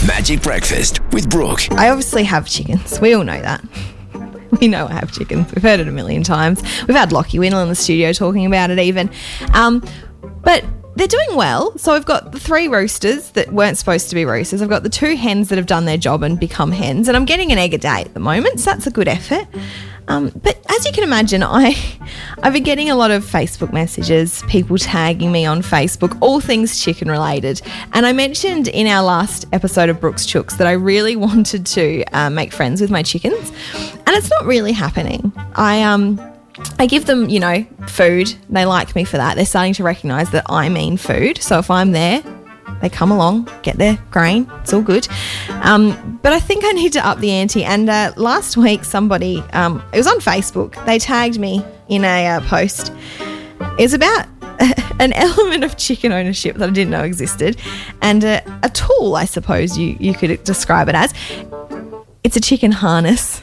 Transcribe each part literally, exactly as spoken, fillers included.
Magic Breakfast with Brooke. I obviously have chickens. We all know that. We know I have chickens. We've heard it a million times. We've had Lockie Winnell in the studio talking about it even. Um, but they're doing well. So I've got the three roosters that weren't supposed to be roosters. I've got the two hens that have done their job and become hens. And I'm getting an egg a day at the moment, so that's a good effort. Um, but as you can imagine, I, I've been getting a lot of Facebook messages, people tagging me on Facebook, all things chicken related. And I mentioned in our last episode of Brooks Chooks that I really wanted to uh, make friends with my chickens. And it's not really happening. I um I give them, you know, food. They like me for that. They're starting to recognise that I mean food. So if I'm there, they come along, get their grain. It's all good. Um, but I think I need to up the ante. And uh, last week, somebody, um, it was on Facebook, they tagged me in a uh, post. It was about an element of chicken ownership that I didn't know existed, and uh, a tool, I suppose you, you could describe it as. It's a chicken harness.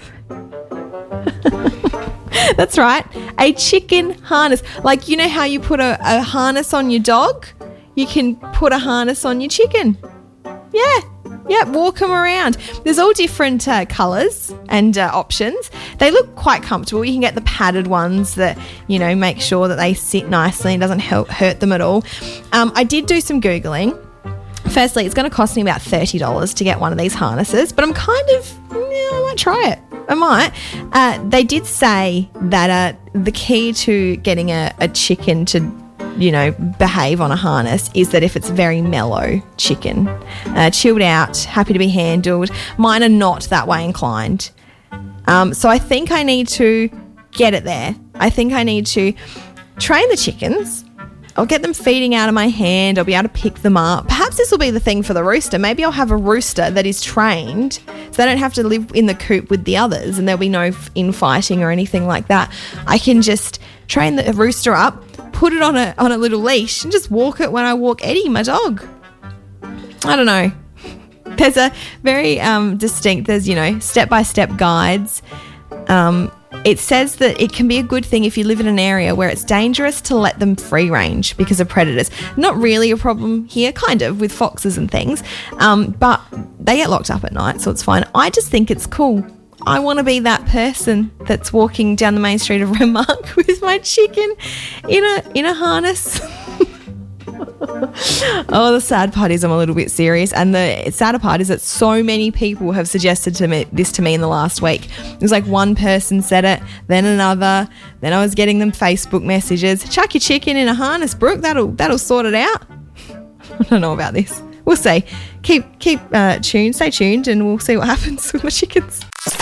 That's right, a chicken harness. Like, you know how you put a, a harness on your dog? You can put a harness on your chicken. Yeah, yeah, walk them around. There's all different uh, colours and uh, options. They look quite comfortable. You can get the padded ones that, you know, make sure that they sit nicely and doesn't help hurt them at all. Um, I did do some Googling. Firstly, it's going to cost me about thirty dollars to get one of these harnesses, but I'm kind of, yeah, I might try it. I might. Uh, they did say that uh, the key to getting a, a chicken to, you know, behave on a harness is that if it's very mellow chicken, uh, chilled out, happy to be handled. Mine are not that way inclined. Um, so I think I need to get it there. I think I need to train the chickens. I'll get them feeding out of my hand. I'll be able to pick them up. Perhaps this will be the thing for the rooster. Maybe I'll have a rooster that is trained so they don't have to live in the coop with the others and there'll be no infighting or anything like that. I can just train the rooster up, put it on a on a little leash and just walk it when I walk Eddie, my dog. I don't know. There's a very um, distinct, there's, you know, step-by-step guides. Um It says that it can be a good thing if you live in an area where it's dangerous to let them free range because of predators. Not really a problem here, kind of, with foxes and things, um, but they get locked up at night, so it's fine. I just think it's cool. I want to be that person that's walking down the main street of Renmark with my chicken in a in a harness. Oh, the sad part is I'm a little bit serious, and the sadder part is that so many people have suggested to me this to me in the last week. It was like one person said it, then another, then I was getting them Facebook messages. Chuck your chicken in a harness, Brooke. That'll that'll sort it out. I don't know about this. We'll see. Keep keep uh, tuned, stay tuned, and we'll see what happens with my chickens.